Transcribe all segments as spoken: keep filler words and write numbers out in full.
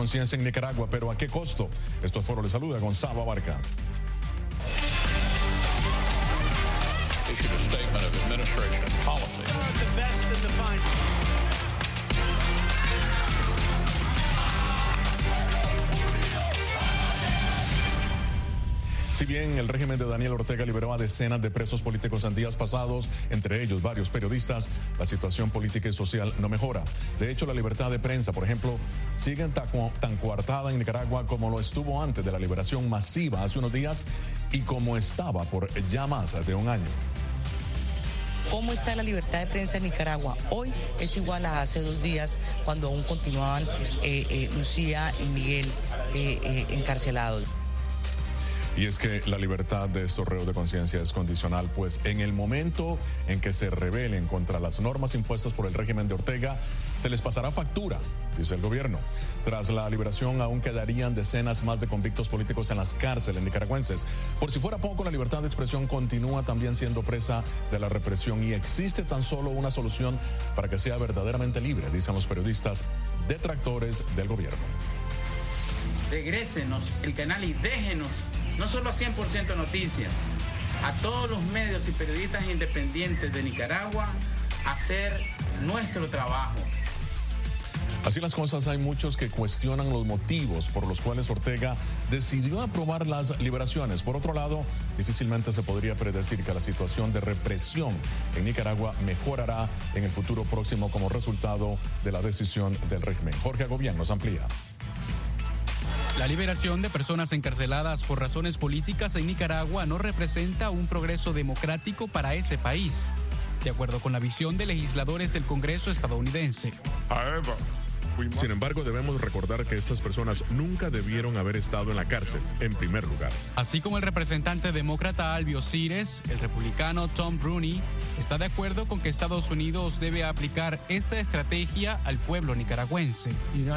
conciencia en Nicaragua, pero ¿a qué costo? Esto es Foro Le Saluda, Gonzalo Abarca. Issued a statement of administration policy. The best in the final. Si bien el régimen de Daniel Ortega liberó a decenas de presos políticos en días pasados, entre ellos varios periodistas, la situación política y social no mejora. De hecho, la libertad de prensa, por ejemplo, sigue tan coartada en Nicaragua como lo estuvo antes de la liberación masiva hace unos días y como estaba por ya más de un año. ¿Cómo está la libertad de prensa en Nicaragua? Hoy es igual a hace dos días, cuando aún continuaban eh, eh, Lucía y Miguel eh, eh, encarcelados. Y es que la libertad de estos reos de conciencia es condicional, pues en el momento en que se rebelen contra las normas impuestas por el régimen de Ortega, se les pasará factura, dice el gobierno. Tras la liberación aún quedarían decenas más de convictos políticos en las cárceles nicaragüenses. Por si fuera poco, la libertad de expresión continúa también siendo presa de la represión y existe tan solo una solución para que sea verdaderamente libre, dicen los periodistas detractores del gobierno. Regrésenos el canal y déjenos no solo a cien por ciento Noticias, a todos los medios y periodistas independientes de Nicaragua, hacer nuestro trabajo. Así las cosas, hay muchos que cuestionan los motivos por los cuales Ortega decidió aprobar las liberaciones. Por otro lado, difícilmente se podría predecir que la situación de represión en Nicaragua mejorará en el futuro próximo como resultado de la decisión del régimen. Jorge Agobián nos amplía. La liberación de personas encarceladas por razones políticas en Nicaragua no representa un progreso democrático para ese país, de acuerdo con la visión de legisladores del Congreso estadounidense. Sin embargo, debemos recordar que estas personas nunca debieron haber estado en la cárcel, en primer lugar. Así como el representante demócrata Albio Cires, el republicano Tom Bruni está de acuerdo con que Estados Unidos debe aplicar esta estrategia al pueblo nicaragüense.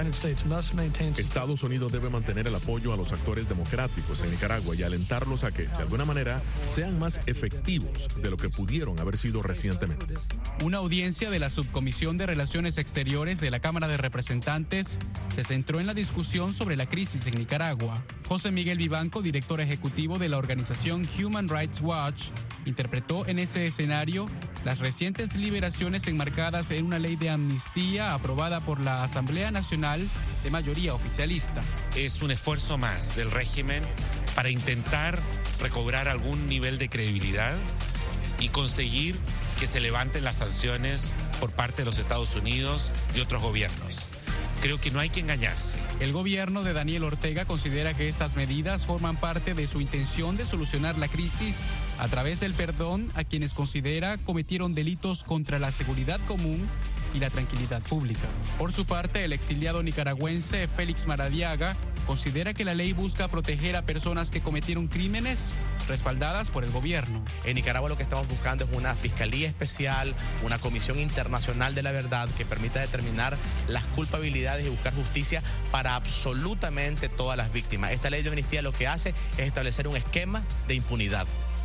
Estados Unidos debe mantener el apoyo a los actores democráticos en Nicaragua y alentarlos a que, de alguna manera, sean más efectivos de lo que pudieron haber sido recientemente. Una audiencia de la Subcomisión de Relaciones Exteriores de la Cámara de Representantes se centró en la discusión sobre la crisis en Nicaragua. José Miguel Vivanco, director ejecutivo de la organización Human Rights Watch, interpretó en ese escenario las recientes liberaciones enmarcadas en una ley de amnistía aprobada por la Asamblea Nacional de mayoría oficialista. Es un esfuerzo más del régimen para intentar recobrar algún nivel de credibilidad y conseguir que se levanten las sanciones por parte de los Estados Unidos y otros gobiernos. Creo que no hay que engañarse. El gobierno de Daniel Ortega considera que estas medidas forman parte de su intención de solucionar la crisis a través del perdón a quienes considera cometieron delitos contra la seguridad común y la tranquilidad pública. Por su parte, el exiliado nicaragüense Félix Maradiaga considera que la ley busca proteger a personas que cometieron crímenes respaldadas por el gobierno. En Nicaragua lo que estamos buscando es una fiscalía especial, una comisión internacional de la verdad que permita determinar las culpabilidades y buscar justicia para absolutamente todas las víctimas. Esta ley de amnistía lo que hace es establecer un esquema de impunidad.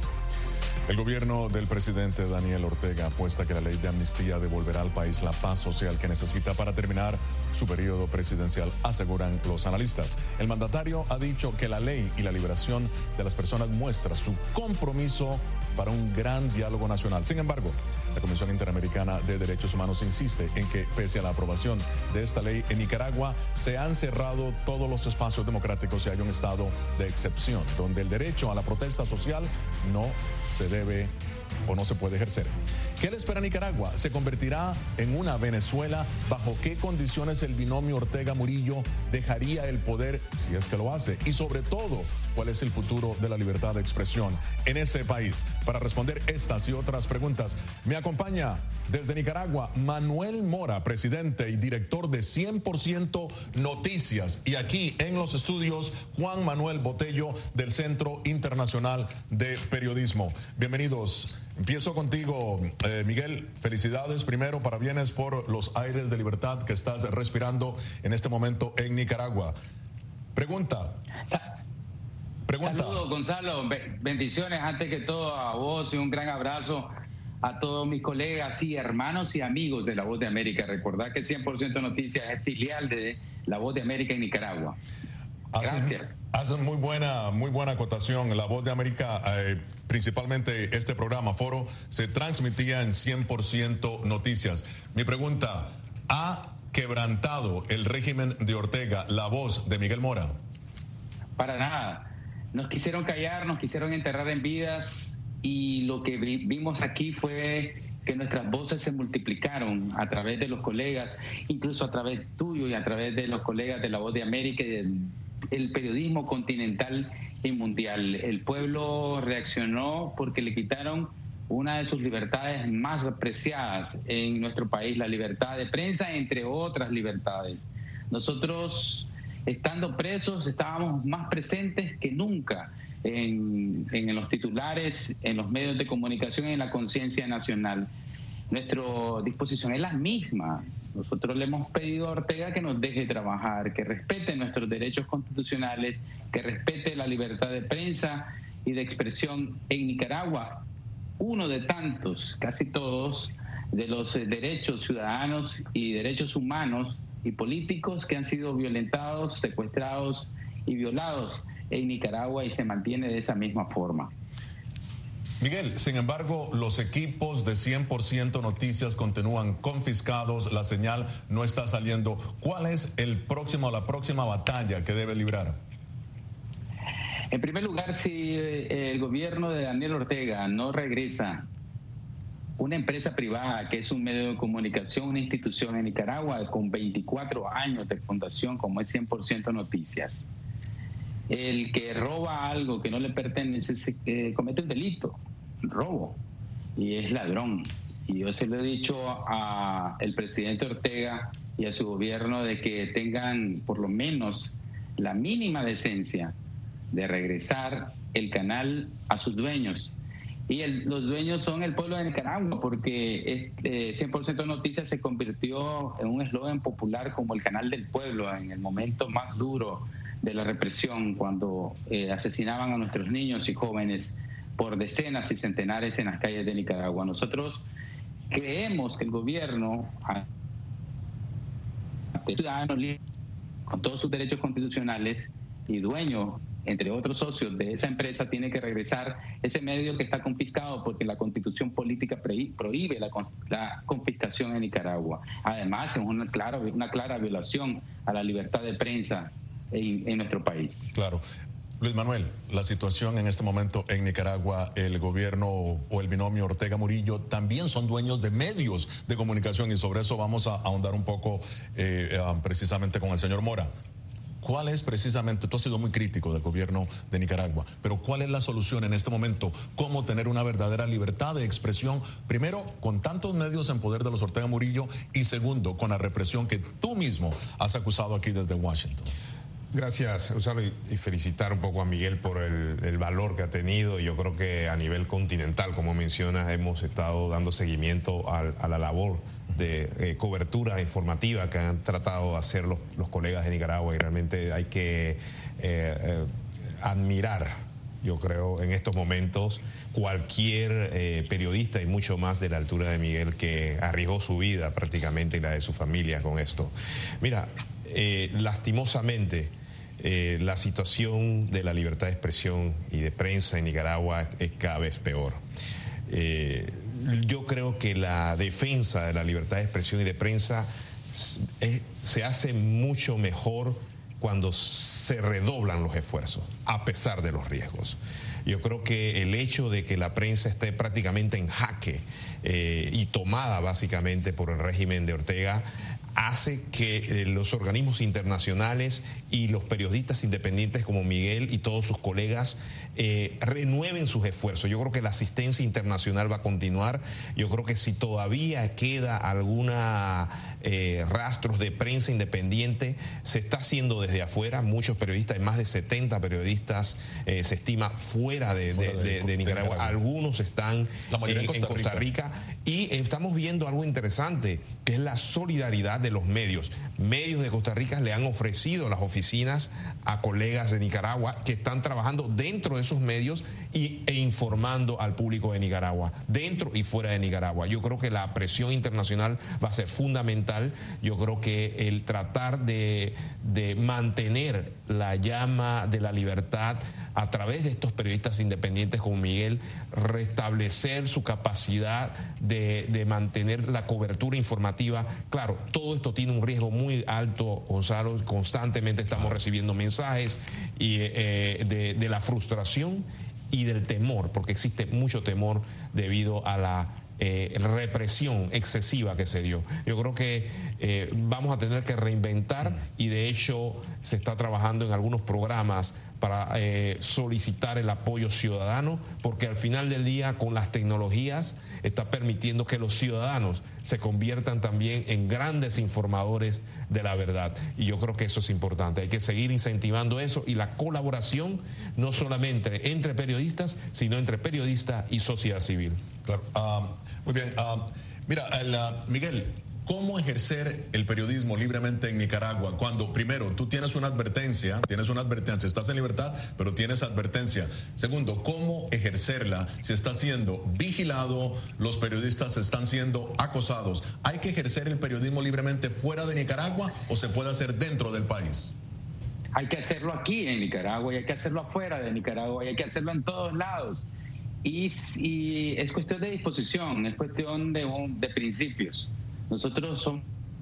El gobierno del presidente Daniel Ortega apuesta que la ley de amnistía devolverá al país la paz social que necesita para terminar su periodo presidencial, aseguran los analistas. El mandatario ha dicho que la ley y la liberación de las personas muestra su compromiso para un gran diálogo nacional. Sin embargo, la Comisión Interamericana de Derechos Humanos insiste en que, pese a la aprobación de esta ley en Nicaragua, se han cerrado todos los espacios democráticos y hay un estado de excepción, donde el derecho a la protesta social no se debe o no se puede ejercer. ¿Qué le espera a Nicaragua? ¿Se convertirá en una Venezuela? ¿Bajo qué condiciones el binomio Ortega-Murillo dejaría el poder si es que lo hace? Y sobre todo, ¿cuál es el futuro de la libertad de expresión en ese país? Para responder estas y otras preguntas, me acompaña desde Nicaragua Manuel Mora, presidente y director de cien por ciento Noticias. Y aquí en los estudios, Juan Manuel Botello del Centro Internacional de Periodismo. Bienvenidos. Empiezo contigo, eh, Miguel. Felicidades primero, parabienes por los aires de libertad que estás respirando en este momento en Nicaragua. Pregunta. Pregunta. Saludos, Gonzalo. Bendiciones antes que todo a vos y un gran abrazo a todos mis colegas y hermanos y amigos de La Voz de América. Recordad que cien por ciento Noticias es filial de La Voz de América en Nicaragua. Gracias. Hacen, hacen muy buena, muy buena acotación. La Voz de América, eh, principalmente este programa, Foro, se transmitía en cien por ciento Noticias. Mi pregunta, ¿ha quebrantado el régimen de Ortega la voz de Miguel Mora? Para nada. Nos quisieron callar, nos quisieron enterrar en vidas, y lo que vimos aquí fue que nuestras voces se multiplicaron a través de los colegas, incluso a través tuyo y a través de los colegas de La Voz de América y del el periodismo continental y mundial. El pueblo reaccionó porque le quitaron una de sus libertades más apreciadas en nuestro país, la libertad de prensa, entre otras libertades. Nosotros, estando presos, estábamos más presentes que nunca en, en los titulares, en los medios de comunicación y en la conciencia nacional. Nuestra disposición es la misma. Nosotros le hemos pedido a Ortega que nos deje trabajar, que respete nuestros derechos constitucionales, que respete la libertad de prensa y de expresión en Nicaragua. Uno de tantos, casi todos, de los derechos ciudadanos y derechos humanos y políticos que han sido violentados, secuestrados y violados en Nicaragua, y se mantiene de esa misma forma. Miguel, sin embargo, los equipos de cien por ciento Noticias continúan confiscados, la señal no está saliendo. ¿Cuál es el próximo, la próxima batalla que debe librar? En primer lugar, si el gobierno de Daniel Ortega no regresa una empresa privada que es un medio de comunicación, una institución en Nicaragua con veinticuatro años de fundación como es cien por ciento Noticias, el que roba algo que no le pertenece se, eh, comete un delito, robo, y es ladrón. Y yo se lo he dicho al presidente Ortega y a su gobierno de que tengan por lo menos la mínima decencia de regresar el canal a sus dueños. Y el, los dueños son el pueblo de Nicaragua, porque este cien por ciento Noticias se convirtió en un eslogan popular como el canal del pueblo en el momento más duro de la represión, cuando eh, asesinaban a nuestros niños y jóvenes por decenas y centenares en las calles de Nicaragua. Nosotros creemos que el gobierno, ciudadano con todos sus derechos constitucionales y dueño, entre otros socios de esa empresa, tiene que regresar ese medio que está confiscado porque la Constitución política prohíbe la, la confiscación en Nicaragua. Además, es una clara, una clara violación a la libertad de prensa en, en nuestro país. Claro. Luis Manuel, la situación en este momento en Nicaragua, el gobierno o el binomio Ortega Murillo también son dueños de medios de comunicación, y sobre eso vamos a ahondar un poco eh, precisamente con el señor Mora. ¿Cuál es precisamente, tú has sido muy crítico del gobierno de Nicaragua, pero cuál es la solución en este momento? ¿Cómo tener una verdadera libertad de expresión? Primero, con tantos medios en poder de los Ortega Murillo, y segundo, con la represión que tú mismo has acusado aquí desde Washington. Gracias, Gonzalo, y felicitar un poco a Miguel por el, el valor que ha tenido. Yo creo que a nivel continental, como mencionas, hemos estado dando seguimiento a, a la labor de eh, cobertura informativa que han tratado de hacer los, los colegas de Nicaragua, y realmente hay que eh, eh, admirar, yo creo, en estos momentos cualquier eh, periodista, y mucho más de la altura de Miguel, que arriesgó su vida prácticamente y la de su familia con esto. Mira, eh, lastimosamente, Eh, la situación de la libertad de expresión y de prensa en Nicaragua es cada vez peor. Eh, yo creo que la defensa de la libertad de expresión y de prensa es, se hace mucho mejor cuando se redoblan los esfuerzos, a pesar de los riesgos. Yo creo que el hecho de que la prensa esté prácticamente en jaque eh, y tomada básicamente por el régimen de Ortega hace que eh, los organismos internacionales y los periodistas independientes como Miguel y todos sus colegas eh, renueven sus esfuerzos. Yo creo que la asistencia internacional va a continuar. Yo creo que si todavía queda alguna eh, rastros de prensa independiente, se está haciendo desde afuera. Muchos periodistas, más de setenta periodistas eh, se estima fuera de, fuera de, de, de, de Nicaragua. Nicaragua. Algunos están en, en Costa, Costa Rica. Rica y estamos viendo algo interesante, que es la solidaridad de los medios. Medios de Costa Rica le han ofrecido las oficinas a colegas de Nicaragua que están trabajando dentro de esos medios y, e informando al público de Nicaragua, dentro y fuera de Nicaragua. Yo creo que la presión internacional va a ser fundamental. Yo creo que el tratar de, de mantener la llama de la libertad a través de estos periodistas independientes como Miguel, restablecer su capacidad de, de mantener la cobertura informativa. Claro, todo esto tiene un riesgo muy alto, Gonzalo. Constantemente estamos recibiendo mensajes y, eh, de, de la frustración y del temor, porque existe mucho temor debido a la Eh, represión excesiva que se dio. Yo creo que eh, vamos a tener que reinventar, y de hecho se está trabajando en algunos programas para eh, solicitar el apoyo ciudadano, porque al final del día con las tecnologías está permitiendo que los ciudadanos se conviertan también en grandes informadores de la verdad, y yo creo que eso es importante. Hay que seguir incentivando eso y la colaboración, no solamente entre periodistas, sino entre periodistas y sociedad civil. Claro. Uh, muy bien. Uh, mira, el, uh, Miguel, ¿cómo ejercer el periodismo libremente en Nicaragua cuando, primero, tú tienes una advertencia, tienes una advertencia, estás en libertad, pero tienes advertencia? Segundo, ¿cómo ejercerla si está siendo vigilado, los periodistas están siendo acosados? ¿Hay que ejercer el periodismo libremente fuera de Nicaragua o se puede hacer dentro del país? Hay que hacerlo aquí en Nicaragua y hay que hacerlo afuera de Nicaragua y hay que hacerlo en todos lados. Y, y es cuestión de disposición, es cuestión de, de principios. Nosotros somos,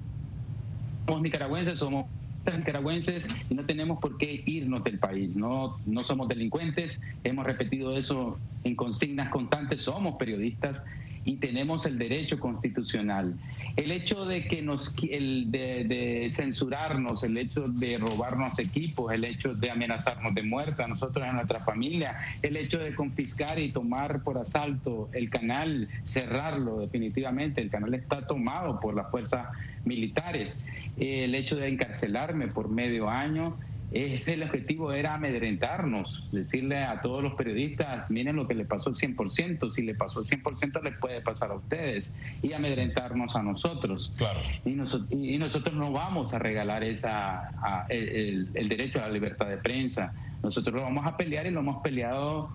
somos nicaragüenses, somos nicaragüenses y no tenemos por qué irnos del país. No, no somos delincuentes, hemos repetido eso en consignas constantes, somos periodistas y tenemos el derecho constitucional. El hecho de que nos el de, de censurarnos, el hecho de robarnos equipos, el hecho de amenazarnos de muerte a nosotros y a nuestra familia, el hecho de confiscar y tomar por asalto el canal, cerrarlo definitivamente, el canal está tomado por las fuerzas militares, el hecho de encarcelarme por medio año. Ese el objetivo era amedrentarnos, decirle a todos los periodistas, miren lo que le pasó al cien por ciento, si le pasó al cien por ciento les puede pasar a ustedes, y amedrentarnos a nosotros. Claro. Y, noso y nosotros no vamos a regalar esa, a, el, el derecho a la libertad de prensa. Nosotros lo vamos a pelear y lo hemos peleado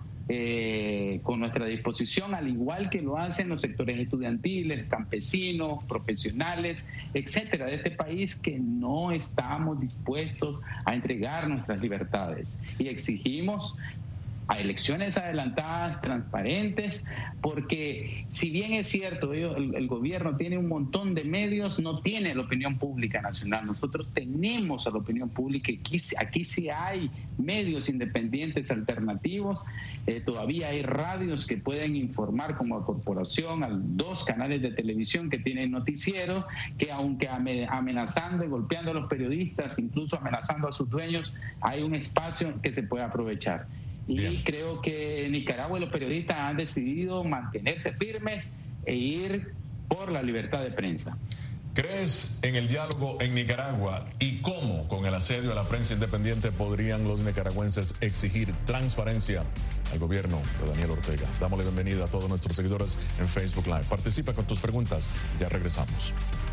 eh, con nuestra disposición, al igual que lo hacen los sectores estudiantiles, campesinos, profesionales, etcétera, de este país, que no estamos dispuestos a entregar nuestras libertades y exigimos a elecciones adelantadas, transparentes, porque si bien es cierto, el, el gobierno tiene un montón de medios, no tiene la opinión pública nacional. Nosotros tenemos a la opinión pública, aquí, aquí sí hay medios independientes alternativos, eh, todavía hay radios que pueden informar como corporación, a dos canales de televisión que tienen noticieros, que aunque amenazando y golpeando a los periodistas, incluso amenazando a sus dueños, hay un espacio que se puede aprovechar. Y Bien. creo que Nicaragua y los periodistas han decidido mantenerse firmes e ir por la libertad de prensa. ¿Crees en el diálogo en Nicaragua? ¿Y cómo, con el asedio a la prensa independiente, podrían los nicaragüenses exigir transparencia al gobierno de Daniel Ortega? Damos la bienvenida a todos nuestros seguidores en Facebook Live. Participa con tus preguntas. Ya regresamos.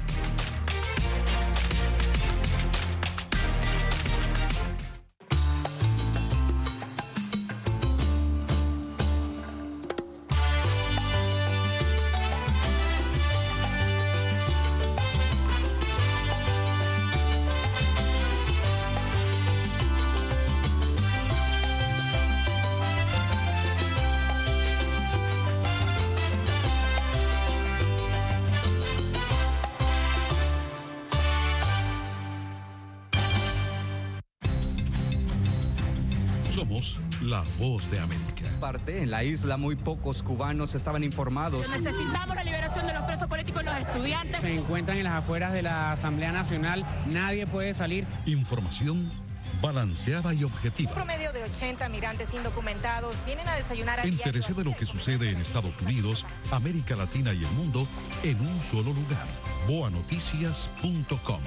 La Voz de América. Parte en la isla muy pocos cubanos estaban informados. Necesitamos la liberación de los presos políticos y los estudiantes. Se encuentran en las afueras de la Asamblea Nacional. Nadie puede salir. Información balanceada y objetiva. Un promedio de ochenta migrantes indocumentados vienen a desayunar a Entérese de lo que sucede en Estados Unidos, América Latina y el mundo en un solo lugar. boa noticias punto com.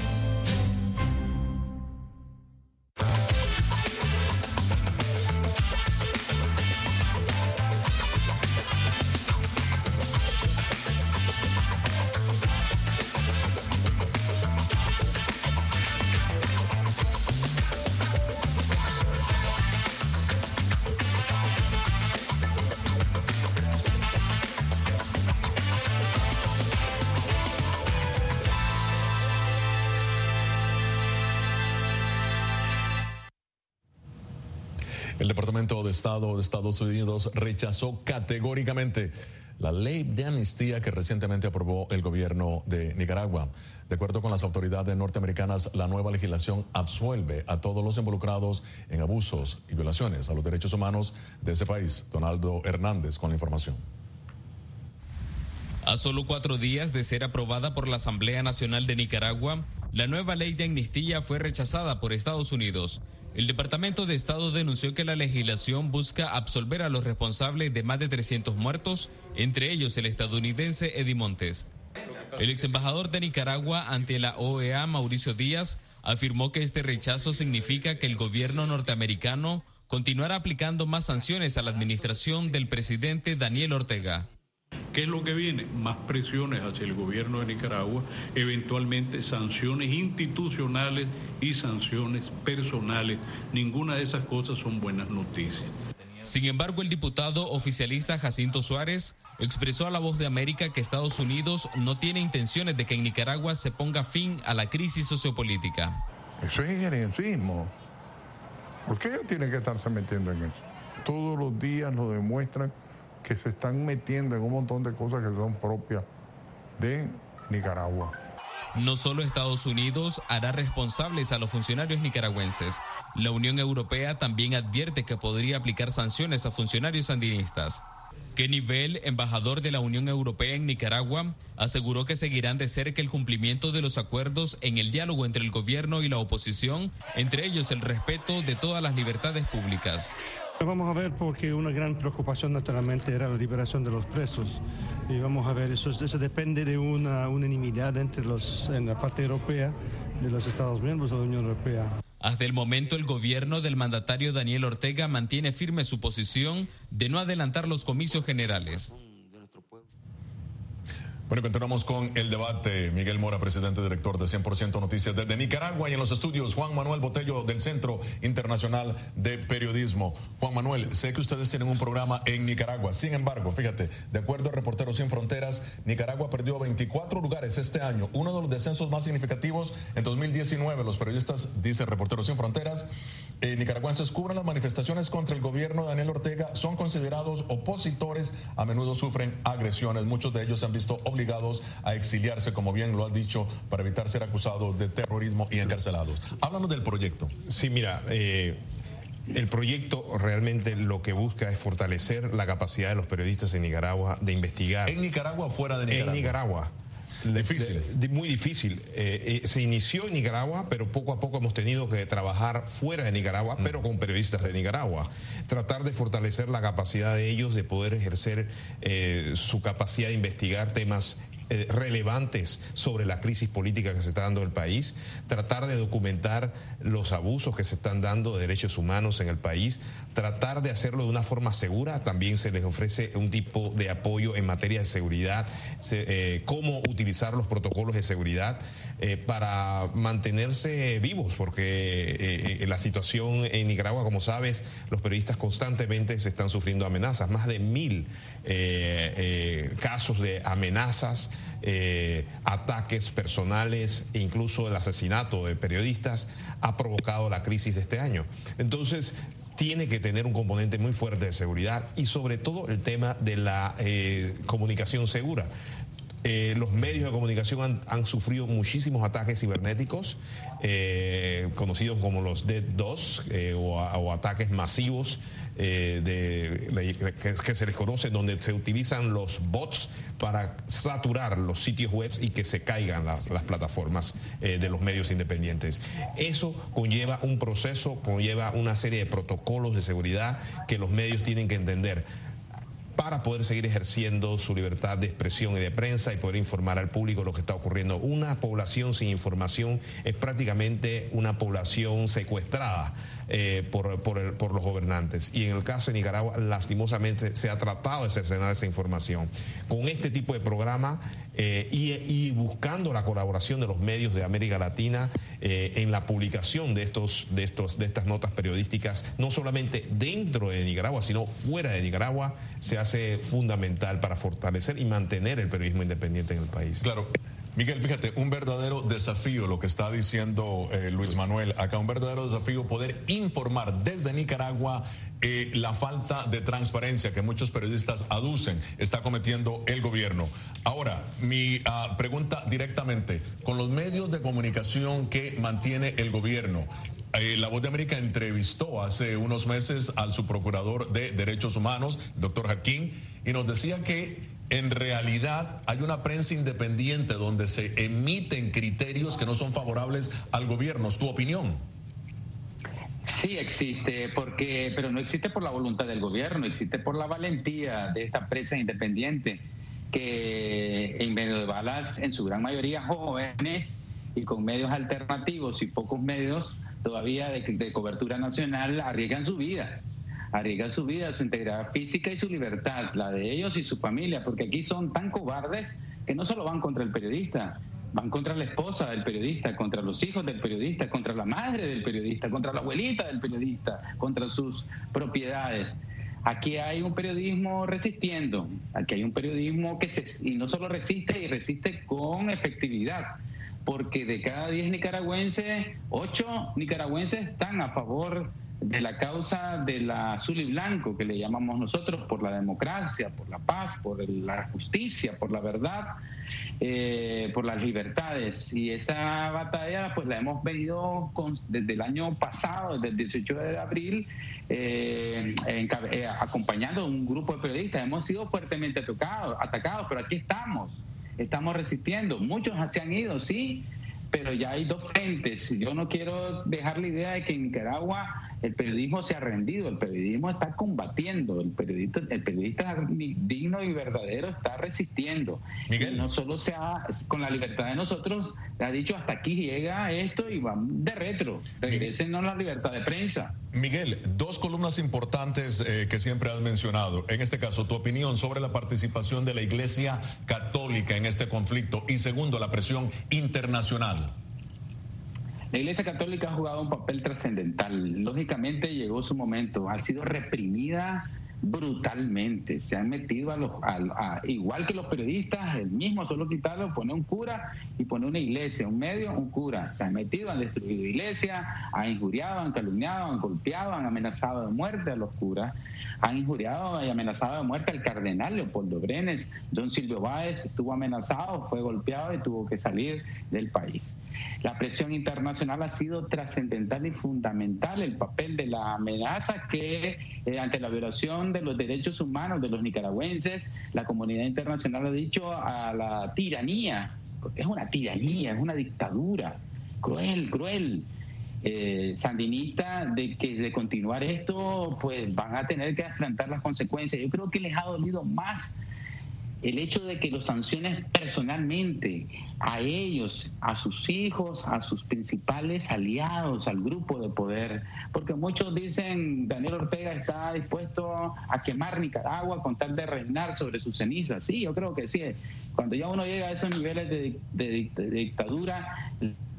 El Departamento de Estado de Estados Unidos rechazó categóricamente la ley de amnistía que recientemente aprobó el gobierno de Nicaragua. De acuerdo con las autoridades norteamericanas, la nueva legislación absuelve a todos los involucrados en abusos y violaciones a los derechos humanos de ese país. Donaldo Hernández con la información. A solo cuatro días de ser aprobada por la Asamblea Nacional de Nicaragua, la nueva ley de amnistía fue rechazada por Estados Unidos. El Departamento de Estado denunció que la legislación busca absolver a los responsables de más de trescientos muertos, entre ellos el estadounidense Eddie Montes. El ex embajador de Nicaragua ante la O E A, Mauricio Díaz, afirmó que este rechazo significa que el gobierno norteamericano continuará aplicando más sanciones a la administración del presidente Daniel Ortega. ¿Qué es lo que viene? Más presiones hacia el gobierno de Nicaragua, eventualmente sanciones institucionales y sanciones personales. Ninguna de esas cosas son buenas noticias. Sin embargo, el diputado oficialista Jacinto Suárez expresó a La Voz de América que Estados Unidos no tiene intenciones de que en Nicaragua se ponga fin a la crisis sociopolítica. Eso es injerencismo. ¿Por qué tienen que estarse metiendo en eso? Todos los días lo demuestran que se están metiendo en un montón de cosas que son propias de Nicaragua. No solo Estados Unidos hará responsables a los funcionarios nicaragüenses. La Unión Europea también advierte que podría aplicar sanciones a funcionarios sandinistas. Kenny Bell, embajador de la Unión Europea en Nicaragua, aseguró que seguirán de cerca el cumplimiento de los acuerdos en el diálogo entre el gobierno y la oposición, entre ellos el respeto de todas las libertades públicas. Vamos a ver, porque una gran preocupación naturalmente era la liberación de los presos. Y vamos a ver, eso, eso depende de una unanimidad entre los, en la parte europea, de los Estados miembros de la Unión Europea. Hasta el momento, el gobierno del mandatario Daniel Ortega mantiene firme su posición de no adelantar los comicios generales. Bueno, continuamos con el debate. Miguel Mora, presidente director de cien por ciento Noticias desde Nicaragua, y en los estudios Juan Manuel Botello del Centro Internacional de Periodismo. Juan Manuel, sé que ustedes tienen un programa en Nicaragua. Sin embargo, fíjate, de acuerdo a Reporteros Sin Fronteras, Nicaragua perdió veinticuatro lugares este año, uno de los descensos más significativos en dos mil diecinueve. Los periodistas, dice Reporteros Sin Fronteras, eh, nicaragüenses cubren las manifestaciones contra el gobierno de Daniel Ortega, son considerados opositores, a menudo sufren agresiones. Muchos de ellos se han visto obligados obligados a exiliarse, como bien lo has dicho, para evitar ser acusados de terrorismo y encarcelados. Háblanos del proyecto. Sí, mira, eh, el proyecto realmente lo que busca es fortalecer la capacidad de los periodistas en Nicaragua de investigar. ¿En Nicaragua o fuera de Nicaragua? En Nicaragua. Difícil. De, de, muy difícil. Eh, eh, se inició en Nicaragua, pero poco a poco hemos tenido que trabajar fuera de Nicaragua, mm. pero con periodistas de Nicaragua. Tratar de fortalecer la capacidad de ellos de poder ejercer eh, su capacidad de investigar temas eh, relevantes sobre la crisis política que se está dando en el país. Tratar de documentar los abusos que se están dando de derechos humanos en el país. Tratar de hacerlo de una forma segura. También se les ofrece un tipo de apoyo en materia de seguridad, se, eh, cómo utilizar los protocolos de seguridad eh, para mantenerse vivos, porque eh, eh, la situación en Nicaragua, como sabes, los periodistas constantemente se están sufriendo amenazas, más de mil eh, eh, casos de amenazas, eh, ataques personales e incluso el asesinato de periodistas ha provocado la crisis de este año. Entonces, tiene que tener un componente muy fuerte de seguridad y sobre todo el tema de la eh, comunicación segura. Eh, los medios de comunicación han, han sufrido muchísimos ataques cibernéticos, eh, conocidos como los D DOS, eh, o, o ataques masivos eh, de, de, que, que se les conoce, donde se utilizan los bots para saturar los sitios web y que se caigan las, las plataformas eh, de los medios independientes. Eso conlleva un proceso, conlleva una serie de protocolos de seguridad que los medios tienen que entender para poder seguir ejerciendo su libertad de expresión y de prensa y poder informar al público lo que está ocurriendo. Una población sin información es prácticamente una población secuestrada eh, por, por, el, por los gobernantes. Y en el caso de Nicaragua, lastimosamente, se ha tratado de cercenar esa información. Con este tipo de programa eh, y, y buscando la colaboración de los medios de América Latina eh, en la publicación de, estos, de, estos, de estas notas periodísticas, no solamente dentro de Nicaragua, sino fuera de Nicaragua, se hace fundamental para fortalecer y mantener el periodismo independiente en el país. Claro, Miguel, fíjate, un verdadero desafío lo que está diciendo eh, Luis Manuel acá, un verdadero desafío poder informar desde Nicaragua eh, la falta de transparencia que muchos periodistas aducen está cometiendo el gobierno. Ahora, mi uh, pregunta directamente, con los medios de comunicación que mantiene el gobierno, Eh, La Voz de América entrevistó hace unos meses al subprocurador de Derechos Humanos, doctor Jarquín, y nos decía que en realidad hay una prensa independiente donde se emiten criterios que no son favorables al gobierno. ¿Es tu opinión? Sí existe, porque, pero no existe por la voluntad del gobierno, existe por la valentía de esta prensa independiente, que en medio de balas, en su gran mayoría jóvenes, y con medios alternativos y pocos medios todavía de, de cobertura nacional, arriesgan su vida, arriesgan su vida, su integridad física y su libertad, la de ellos y su familia, porque aquí son tan cobardes que no solo van contra el periodista, van contra la esposa del periodista, contra los hijos del periodista, contra la madre del periodista, contra la abuelita del periodista, contra sus propiedades. Aquí hay un periodismo resistiendo, aquí hay un periodismo que se, y no solo resiste, y resiste con efectividad, porque de cada diez nicaragüenses, ocho nicaragüenses están a favor de la causa del azul y blanco, que le llamamos nosotros, por la democracia, por la paz, por el, la justicia, por la verdad, eh, por las libertades. Y esa batalla pues la hemos venido con, desde el año pasado, desde el dieciocho de abril, eh, en, eh, acompañando a un grupo de periodistas. Hemos sido fuertemente tocados, atacados, pero aquí estamos. Estamos resistiendo. Muchos se han ido, sí, pero ya hay dos frentes. Yo no quiero dejar la idea de que en Nicaragua el periodismo se ha rendido. El periodismo está combatiendo. El periodista, el periodista digno y verdadero está resistiendo. Miguel. Y no solo se ha, con la libertad de nosotros, ha dicho hasta aquí llega esto y van de retro. Regresen a la libertad de prensa. Miguel, dos columnas importantes eh, que siempre has mencionado. En este caso, tu opinión sobre la participación de la Iglesia Católica en este conflicto. Y segundo, la presión internacional. La Iglesia Católica ha jugado un papel trascendental. Lógicamente llegó su momento. Ha sido reprimida brutalmente. Se han metido a los, a, a, igual que los periodistas, el mismo solo quitarlo, pone un cura y pone una iglesia, un medio, un cura. Se han metido, han destruido iglesias, han injuriado, han calumniado, han golpeado, han amenazado de muerte a los curas, han injuriado y amenazado de muerte al cardenal Leopoldo Brenes. Don Silvio Báez estuvo amenazado, fue golpeado y tuvo que salir del país. La presión internacional ha sido trascendental y fundamental. El papel de la amenaza que eh, ante la violación de los derechos humanos de los nicaragüenses, la comunidad internacional ha dicho a la tiranía, porque es una tiranía, es una dictadura cruel, cruel. Eh, sandinista, de que de continuar esto, pues van a tener que afrontar las consecuencias. Yo creo que les ha dolido más el hecho de que los sanciones personalmente a ellos, a sus hijos, a sus principales aliados, al grupo de poder, porque muchos dicen Daniel Ortega está dispuesto a quemar Nicaragua con tal de reinar sobre sus cenizas. Sí, yo creo que sí. Cuando ya uno llega a esos niveles de, de, de, de dictadura,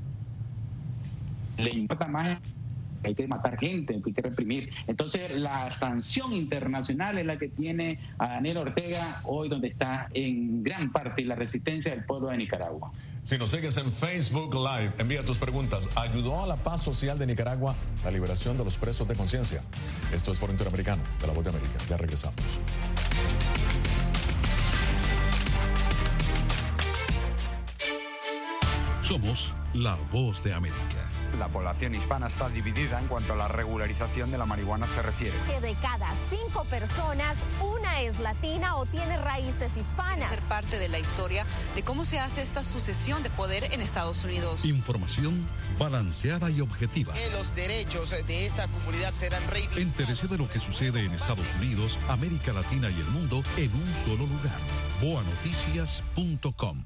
le importa más, hay que matar gente, hay que reprimir. Entonces la sanción internacional es la que tiene a Daniel Ortega hoy, donde está en gran parte la resistencia del pueblo de Nicaragua. Si nos sigues en Facebook Live, envía tus preguntas. ¿Ayudó a la paz social de Nicaragua la liberación de los presos de conciencia? Esto es Foro Interamericano de La Voz de América. Ya regresamos. Somos La Voz de América. La población hispana está dividida en cuanto a la regularización de la marihuana se refiere. Que de cada cinco personas, una es latina o tiene raíces hispanas. Ser parte de la historia de cómo se hace esta sucesión de poder en Estados Unidos. Información balanceada y objetiva. Que los derechos de esta comunidad serán reivindicados. Entérese de lo que sucede en Estados Unidos, América Latina y el mundo en un solo lugar. boa noticias punto com.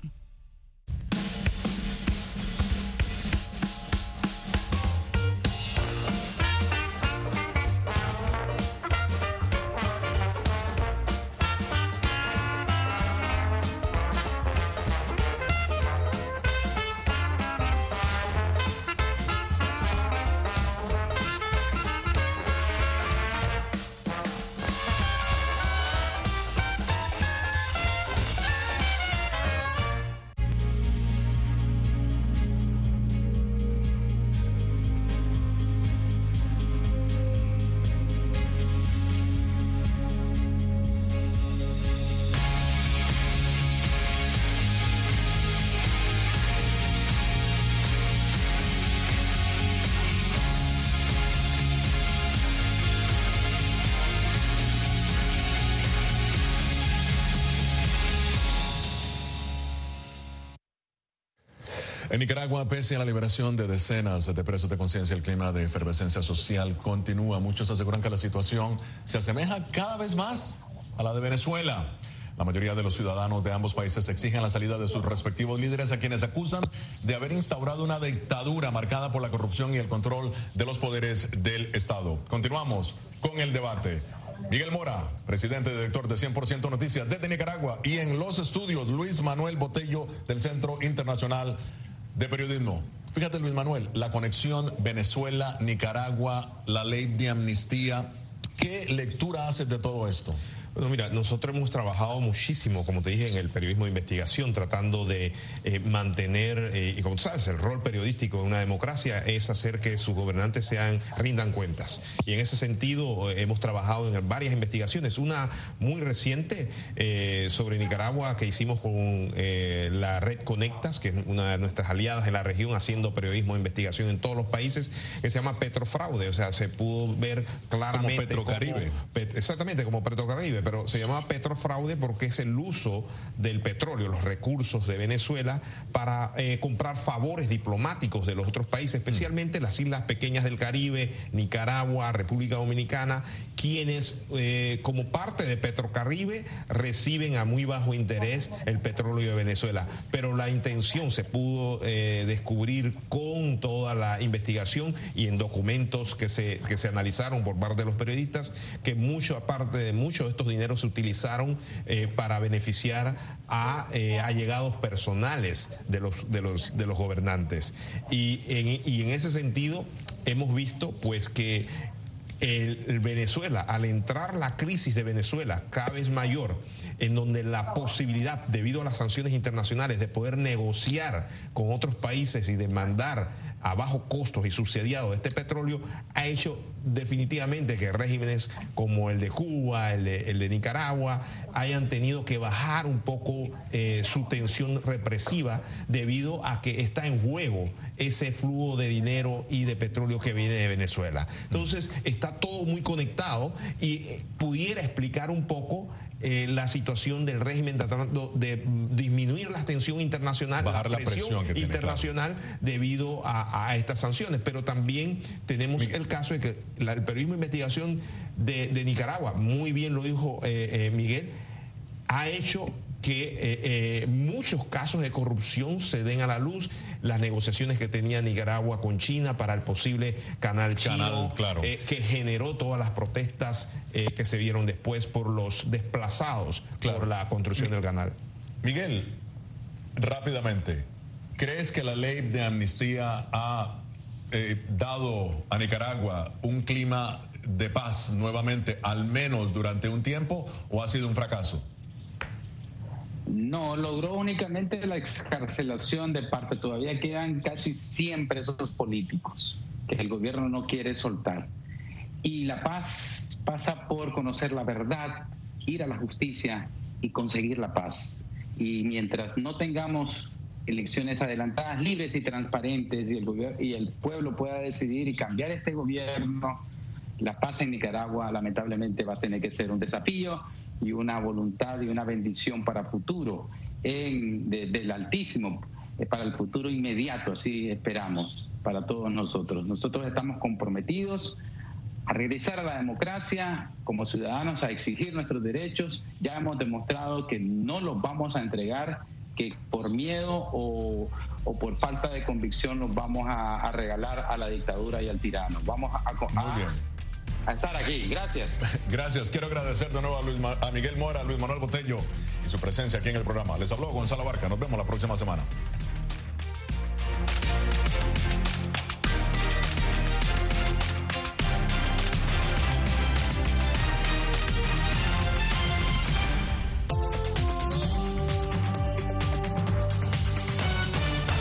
En Nicaragua, pese a la liberación de decenas de presos de conciencia, el clima de efervescencia social continúa. Muchos aseguran que la situación se asemeja cada vez más a la de Venezuela. La mayoría de los ciudadanos de ambos países exigen la salida de sus respectivos líderes, a quienes acusan de haber instaurado una dictadura marcada por la corrupción y el control de los poderes del Estado. Continuamos con el debate. Miguel Mora, presidente y director de cien por ciento Noticias desde Nicaragua, y en los estudios Luis Manuel Botello del Centro Internacional de Periodismo. Fíjate, Luis Manuel, la conexión Venezuela-Nicaragua, la ley de amnistía, ¿qué lectura haces de todo esto? Bueno, mira, nosotros hemos trabajado muchísimo, como te dije, en el periodismo de investigación, tratando de eh, mantener, eh, y como sabes, el rol periodístico de una democracia es hacer que sus gobernantes sean, rindan cuentas. Y en ese sentido eh, hemos trabajado en varias investigaciones. Una muy reciente eh, sobre Nicaragua que hicimos con eh, la red Conectas, que es una de nuestras aliadas en la región, haciendo periodismo de investigación en todos los países, que se llama Petrofraude. O sea, se pudo ver claramente... Como Petrocaribe. Como, pet, exactamente, como Petrocaribe. Pero se llamaba petrofraude porque es el uso del petróleo, los recursos de Venezuela, para eh, comprar favores diplomáticos de los otros países, especialmente las islas pequeñas del Caribe, Nicaragua, República Dominicana, quienes eh, como parte de Petrocaribe reciben a muy bajo interés el petróleo de Venezuela. Pero la intención se pudo eh, descubrir con toda la investigación y en documentos que se, que se analizaron por parte de los periodistas, que mucho, aparte de muchos de estos dineros se utilizaron eh, para beneficiar a eh, allegados personales de los, de los, de los gobernantes. Y en, y en ese sentido hemos visto pues que el, el Venezuela, al entrar la crisis de Venezuela cada vez mayor, en donde la posibilidad, debido a las sanciones internacionales, de poder negociar con otros países y demandar a bajos costos y subsidiado este petróleo, ha hecho definitivamente que regímenes como el de Cuba, el de, el de Nicaragua, hayan tenido que bajar un poco eh, su tensión represiva, debido a que está en juego ese flujo de dinero y de petróleo que viene de Venezuela. Entonces está todo muy conectado y pudiera explicar un poco Eh, la situación del régimen tratando de disminuir la tensión internacional, bajar la la presión, presión que tiene, internacional, claro, debido a, a estas sanciones. Pero también tenemos Miguel. el caso de que la, el periodismo de investigación de, de Nicaragua, muy bien lo dijo eh, eh, Miguel, ha hecho que eh, eh, muchos casos de corrupción se den a la luz. Las negociaciones que tenía Nicaragua con China para el posible canal chino, canal, claro. eh, que generó todas las protestas eh, que se vieron después por los desplazados, claro, por la construcción del canal. Miguel, rápidamente, ¿crees que la ley de amnistía ha eh, dado a Nicaragua un clima de paz nuevamente, al menos durante un tiempo, o ha sido un fracaso? No, logró únicamente la excarcelación de parte. Todavía quedan casi cien presos políticos que el gobierno no quiere soltar. Y la paz pasa por conocer la verdad, ir a la justicia y conseguir la paz. Y mientras no tengamos elecciones adelantadas, libres y transparentes, y el gobierno, y el pueblo pueda decidir y cambiar este gobierno, la paz en Nicaragua lamentablemente va a tener que ser un desafío y una voluntad y una bendición para futuro en, de, del Altísimo, eh, para el futuro inmediato, así esperamos para todos nosotros. Nosotros estamos comprometidos a regresar a la democracia como ciudadanos, a exigir nuestros derechos. Ya hemos demostrado que no los vamos a entregar, que por miedo o, o por falta de convicción nos vamos a, a regalar a la dictadura y al tirano. Vamos a, a, Muy bien. a estar aquí. Gracias. Gracias. Quiero agradecer de nuevo a, Luis, a Miguel Mora, a Luis Manuel Botello y su presencia aquí en el programa. Les habló Gonzalo Barca. Nos vemos la próxima semana.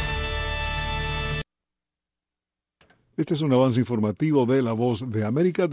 Este es un avance informativo de La Voz de América.